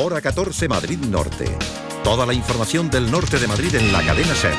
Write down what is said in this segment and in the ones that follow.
Hora 14 Madrid Norte. Toda la información del norte de Madrid en la cadena SER.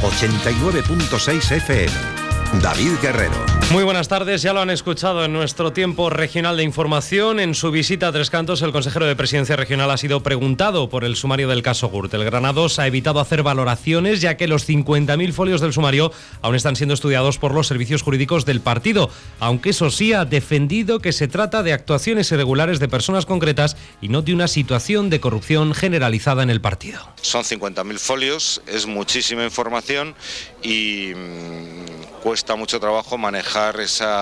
89.6 FM. David Guerrero. Muy buenas tardes, ya lo han escuchado en nuestro tiempo regional de información. En su visita a Tres Cantos, el consejero de Presidencia Regional ha sido preguntado por el sumario del caso Gürtel. Granados ha evitado hacer valoraciones, ya que los 50.000 folios del sumario aún están siendo estudiados por los servicios jurídicos del partido, aunque eso sí ha defendido que se trata de actuaciones irregulares de personas concretas y no de una situación de corrupción generalizada en el partido. Son 50.000 folios, es muchísima información y cuesta mucho trabajo manejar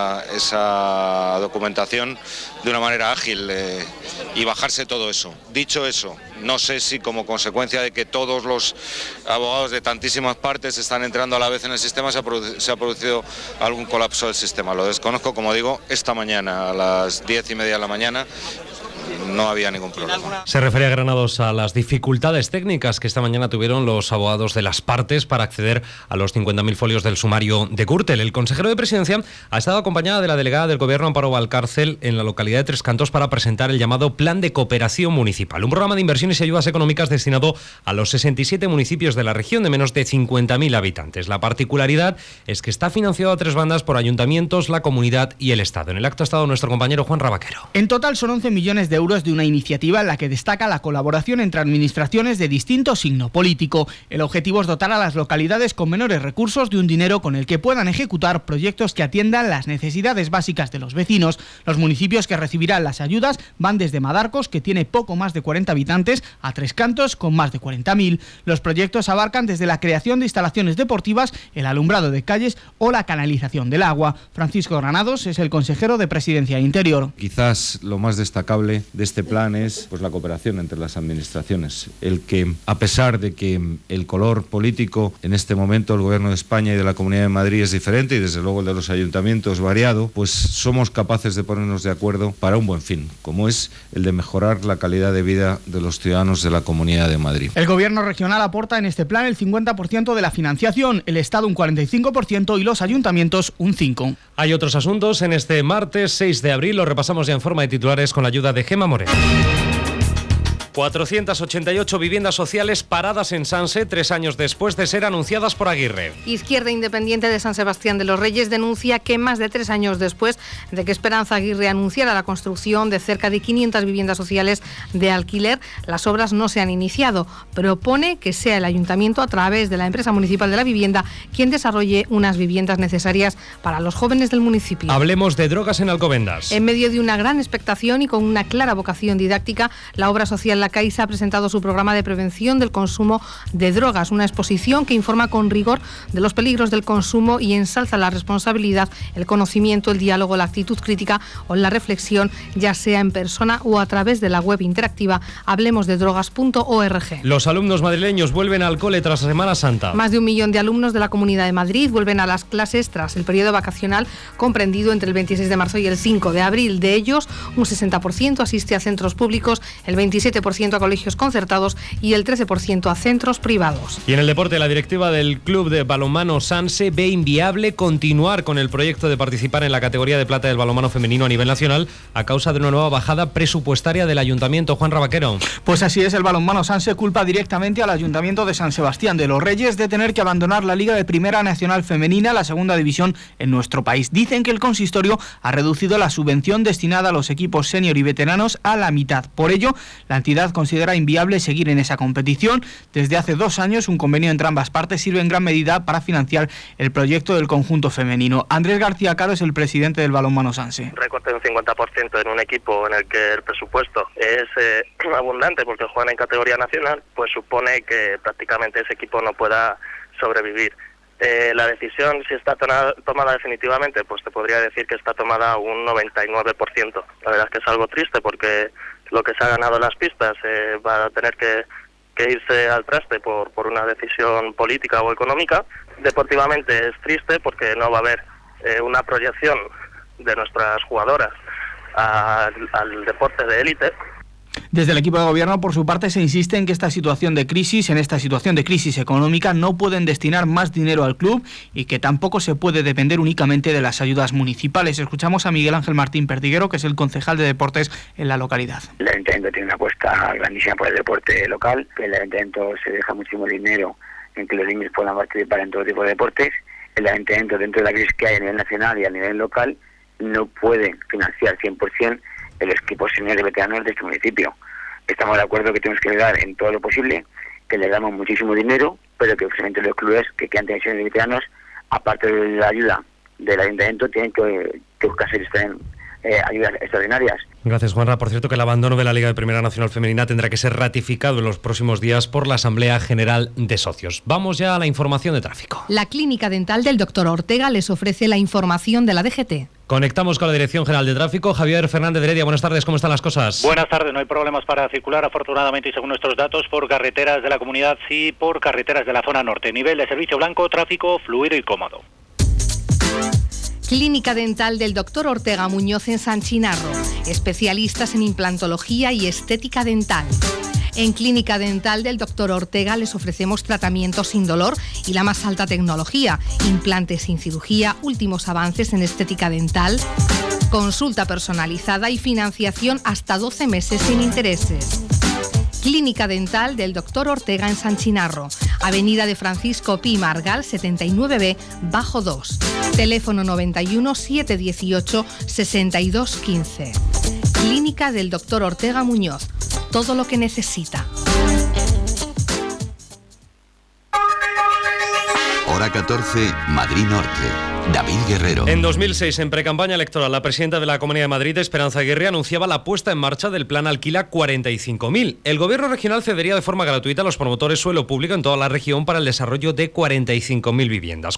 esa documentación de una manera ágil y bajarse todo eso. Dicho eso, no sé si como consecuencia de que todos los abogados de tantísimas partes están entrando a la vez en el sistema se ha producido algún colapso del sistema. Lo desconozco, como digo, esta mañana a las 10:30 de la mañana. No había ningún problema. Se refería a Granados a las dificultades técnicas que esta mañana tuvieron los abogados de las partes para acceder a los 50.000 folios del sumario de Gürtel. El consejero de Presidencia ha estado acompañada de la delegada del Gobierno, Amparo Valcárcel, en la localidad de Tres Cantos para presentar el llamado Plan de Cooperación Municipal, un programa de inversiones y ayudas económicas destinado a los 67 municipios de la región de menos de 50.000 habitantes. La particularidad es que está financiado a tres bandas por ayuntamientos, la comunidad y el Estado. En el acto ha estado nuestro compañero Juan Rabaquero. En total son 11 millones de euros de una iniciativa en la que destaca la colaboración entre administraciones de distinto signo político. El objetivo es dotar a las localidades con menores recursos de un dinero con el que puedan ejecutar proyectos que atiendan las necesidades básicas de los vecinos. Los municipios que recibirán las ayudas van desde Madarcos, que tiene poco más de 40 habitantes, a Tres Cantos, con más de 40.000. Los proyectos abarcan desde la creación de instalaciones deportivas, el alumbrado de calles o la canalización del agua. Francisco Granados es el consejero de Presidencia e Interior. Quizás lo más destacable de este plan es la cooperación entre las administraciones. El que, a pesar de que el color político en este momento el Gobierno de España y de la Comunidad de Madrid es diferente y desde luego el de los ayuntamientos variado, pues somos capaces de ponernos de acuerdo para un buen fin, como es el de mejorar la calidad de vida de los ciudadanos de la Comunidad de Madrid. El Gobierno regional aporta en este plan el 50% de la financiación, el Estado un 45% y los ayuntamientos un 5%. Hay otros asuntos en este martes 6 de abril, lo repasamos ya en forma de titulares con la ayuda de Gemma Moreno. 488 viviendas sociales paradas en Sanse 3 años después de ser anunciadas por Aguirre. Izquierda Independiente de San Sebastián de los Reyes denuncia que más de 3 años después de que Esperanza Aguirre anunciara la construcción de cerca de 500 viviendas sociales de alquiler, las obras no se han iniciado. Propone que sea el Ayuntamiento, a través de la Empresa Municipal de la Vivienda, quien desarrolle unas viviendas necesarias para los jóvenes del municipio. Hablemos de drogas en Alcobendas. En medio de una gran expectación y con una clara vocación didáctica, la obra social La Caixa ha presentado su programa de prevención del consumo de drogas, una exposición que informa con rigor de los peligros del consumo y ensalza la responsabilidad, el conocimiento, el diálogo, la actitud crítica o la reflexión, ya sea en persona o a través de la web interactiva hablemosdedrogas.org. Los alumnos madrileños vuelven al cole tras la Semana Santa. Más de 1 millón de alumnos de la Comunidad de Madrid vuelven a las clases tras el periodo vacacional comprendido entre el 26 de marzo y el 5 de abril. De ellos, un 60% asiste a centros públicos, el 27% a colegios concertados y el 13% a centros privados. Y en el deporte, la directiva del Club de Balonmano Sanse ve inviable continuar con el proyecto de participar en la categoría de plata del balonmano femenino a nivel nacional a causa de una nueva bajada presupuestaria del Ayuntamiento. Juan Rabaquero. Pues así es, el balonmano Sanse culpa directamente al Ayuntamiento de San Sebastián de los Reyes de tener que abandonar la Liga de Primera Nacional Femenina, la segunda división en nuestro país. Dicen que el consistorio ha reducido la subvención destinada a los equipos senior y veteranos a la mitad. Por ello, la entidad considera inviable seguir en esa competición. Desde hace 2 años, un convenio entre ambas partes sirve en gran medida para financiar el proyecto del conjunto femenino. Andrés García Caro es el presidente del balonmano Sanse. Recorte de un 50% en un equipo en el que el presupuesto es abundante porque juegan en categoría nacional, pues supone que prácticamente ese equipo no pueda sobrevivir. La decisión, si está tomada definitivamente, pues te podría decir que está tomada un 99%. La verdad es que es algo triste porque lo que se ha ganado en las pistas va a tener que irse al traste por una decisión política o económica. Deportivamente es triste porque no va a haber una proyección de nuestras jugadoras al deporte de élite. Desde el equipo de gobierno, por su parte, se insiste en que en esta situación de crisis económica, no pueden destinar más dinero al club y que tampoco se puede depender únicamente de las ayudas municipales. Escuchamos a Miguel Ángel Martín Perdiguero, que es el concejal de deportes en la localidad. El Ayuntamiento tiene una apuesta grandísima por el deporte local. El Ayuntamiento se deja muchísimo dinero en que los niños puedan participar en todo tipo de deportes. El Ayuntamiento, dentro de la crisis que hay a nivel nacional y a nivel local, no puede financiar 100% de los equipos seniores y veteranos de este municipio. Estamos de acuerdo que tenemos que ayudar en todo lo posible, que le damos muchísimo dinero, pero que precisamente los clubes que quedan seniores y veteranos, aparte de la ayuda del Ayuntamiento, tienen que buscarse ayudas extraordinarias. Gracias, Juanra. Por cierto, que el abandono de la Liga de Primera Nacional Femenina tendrá que ser ratificado en los próximos días por la Asamblea General de Socios. Vamos ya a la información de tráfico. La Clínica Dental del Dr. Ortega les ofrece la información de la DGT. Conectamos con la Dirección General de Tráfico. Javier Fernández de Heredia, buenas tardes, ¿cómo están las cosas? Buenas tardes, no hay problemas para circular, afortunadamente, y según nuestros datos, por carreteras de la comunidad y por carreteras de la zona norte. Nivel de servicio blanco, tráfico fluido y cómodo. Clínica Dental del Dr. Ortega Muñoz en San Chinarro. Especialistas en implantología y estética dental. En Clínica Dental del Dr. Ortega les ofrecemos tratamientos sin dolor y la más alta tecnología, implantes sin cirugía, últimos avances en estética dental, consulta personalizada y financiación hasta 12 meses sin intereses. Clínica Dental del Dr. Ortega en San Chinarro, Avenida de Francisco Pi Margal 79B, bajo 2. Teléfono 91 718 62 15. Clínica del Dr. Ortega Muñoz. Todo lo que necesita. Hora 14, Madrid Norte. David Guerrero. En 2006, en precampaña electoral, la presidenta de la Comunidad de Madrid, Esperanza Aguirre, anunciaba la puesta en marcha del plan Alquila 45.000. El gobierno regional cedería de forma gratuita a los promotores suelo público en toda la región para el desarrollo de 45.000 viviendas,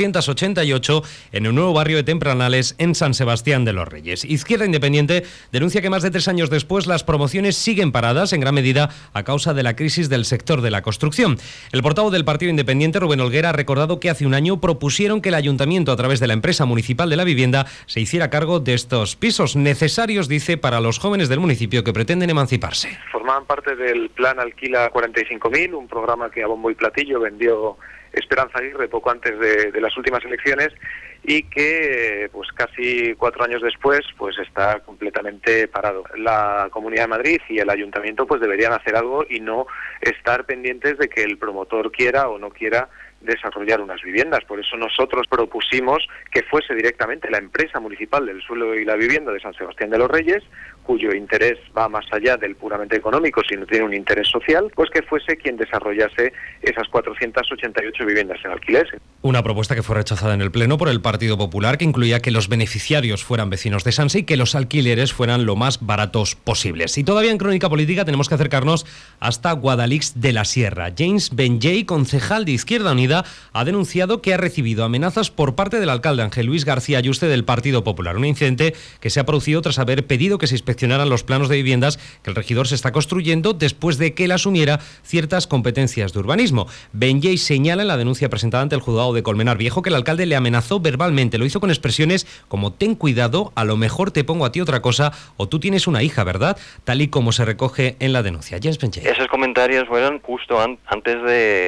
488 en un nuevo barrio de Tempranales en San Sebastián de los Reyes. Izquierda Independiente denuncia que más de 3 años después las promociones siguen paradas en gran medida a causa de la crisis del sector de la construcción. El portavoz del Partido Independiente, Rubén Olguera, ha recordado que hace un año propusieron que el Ayuntamiento, a través de la empresa municipal de la vivienda, se hiciera cargo de estos pisos necesarios, dice, para los jóvenes del municipio que pretenden emanciparse. Formaban parte del plan Alquila 45.000, un programa que a bombo y platillo vendió Esperanza Aguirre poco antes de las últimas elecciones y que pues casi 4 años después pues está completamente parado. La Comunidad de Madrid y el Ayuntamiento pues deberían hacer algo y no estar pendientes de que el promotor quiera o no quiera desarrollar unas viviendas. Por eso nosotros propusimos que fuese directamente la empresa municipal del suelo y la vivienda de San Sebastián de los Reyes, cuyo interés va más allá del puramente económico, sino tiene un interés social, pues que fuese quien desarrollase esas 488 viviendas en alquiler. Una propuesta que fue rechazada en el Pleno por el Partido Popular, que incluía que los beneficiarios fueran vecinos de Sanse y que los alquileres fueran lo más baratos posibles. Y todavía en Crónica Política tenemos que acercarnos hasta Guadalix de la Sierra. James Benjay, concejal de Izquierda Unida, ha denunciado que ha recibido amenazas por parte del alcalde Ángel Luis García Ayuste del Partido Popular. Un incidente que se ha producido tras haber pedido que se inspeccionaran los planos de viviendas que el regidor se está construyendo después de que él asumiera ciertas competencias de urbanismo. Benjay señala en la denuncia presentada ante el juzgado de Colmenar Viejo que el alcalde le amenazó verbalmente. Lo hizo con expresiones como: ten cuidado, a lo mejor te pongo a ti otra cosa, o tú tienes una hija, ¿verdad? Tal y como se recoge en la denuncia. James Benjay. Esos comentarios fueron justo antes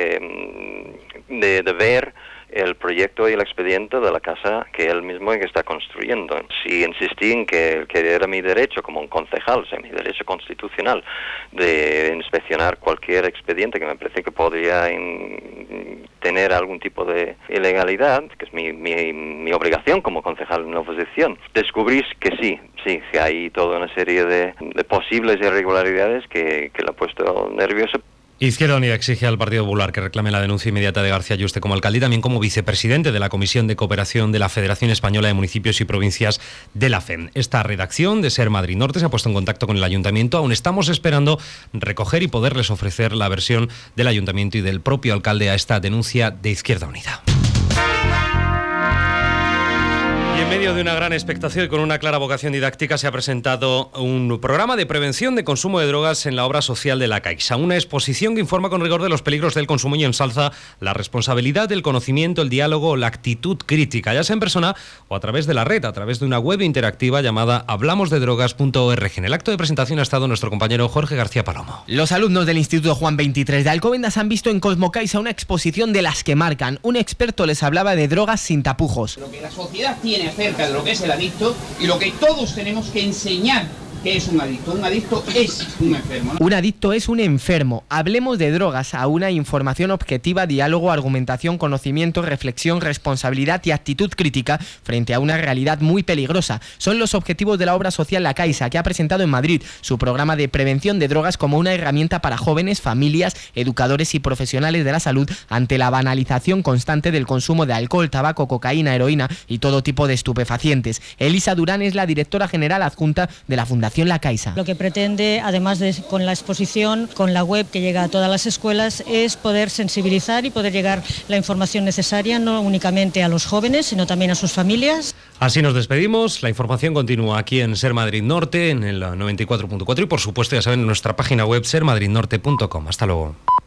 de ver el proyecto y el expediente de la casa que él mismo está construyendo. Si insistí en que era mi derecho como un concejal, o sea, mi derecho constitucional de inspeccionar cualquier expediente que me parece que podría tener algún tipo de ilegalidad, que es mi obligación como concejal en la oposición, descubrí que sí, que hay toda una serie de posibles irregularidades que le ha puesto nervioso. Izquierda Unida exige al Partido Popular que reclame la denuncia inmediata de García Ayuste como alcalde y también como vicepresidente de la Comisión de Cooperación de la Federación Española de Municipios y Provincias de la FEM. Esta redacción de Ser Madrid Norte se ha puesto en contacto con el Ayuntamiento. Aún estamos esperando recoger y poderles ofrecer la versión del Ayuntamiento y del propio alcalde a esta denuncia de Izquierda Unida. Y en En medio de una gran expectación y con una clara vocación didáctica se ha presentado un programa de prevención de consumo de drogas en la obra social de la Caixa. Una exposición que informa con rigor de los peligros del consumo y ensalza la responsabilidad, el conocimiento, el diálogo, la actitud crítica, ya sea en persona o a través de la red, a través de una web interactiva llamada hablamosdedrogas.org. En el acto de presentación ha estado nuestro compañero Jorge García Palomo. Los alumnos del Instituto Juan 23 de Alcobendas han visto en Cosmocaixa una exposición de las que marcan. Un experto les hablaba de drogas sin tapujos. Lo que la sociedad tiene acerca de lo que es el adicto y lo que todos tenemos que enseñar que es un adicto. Un adicto es un enfermo, ¿no? Un adicto es un enfermo. Hablemos de drogas a una información objetiva, diálogo, argumentación, conocimiento, reflexión, responsabilidad y actitud crítica frente a una realidad muy peligrosa. Son los objetivos de la obra social La Caixa, que ha presentado en Madrid su programa de prevención de drogas como una herramienta para jóvenes, familias, educadores y profesionales de la salud ante la banalización constante del consumo de alcohol, tabaco, cocaína, heroína y todo tipo de estupefacientes. Elisa Durán es la directora general adjunta de la Fundación La Caixa. Lo que pretende, además de con la exposición, con la web que llega a todas las escuelas, es poder sensibilizar y poder llegar la información necesaria no únicamente a los jóvenes, sino también a sus familias. Así nos despedimos. La información continúa aquí en Ser Madrid Norte, en el 94.4 y por supuesto, ya saben, en nuestra página web sermadridnorte.com. Hasta luego.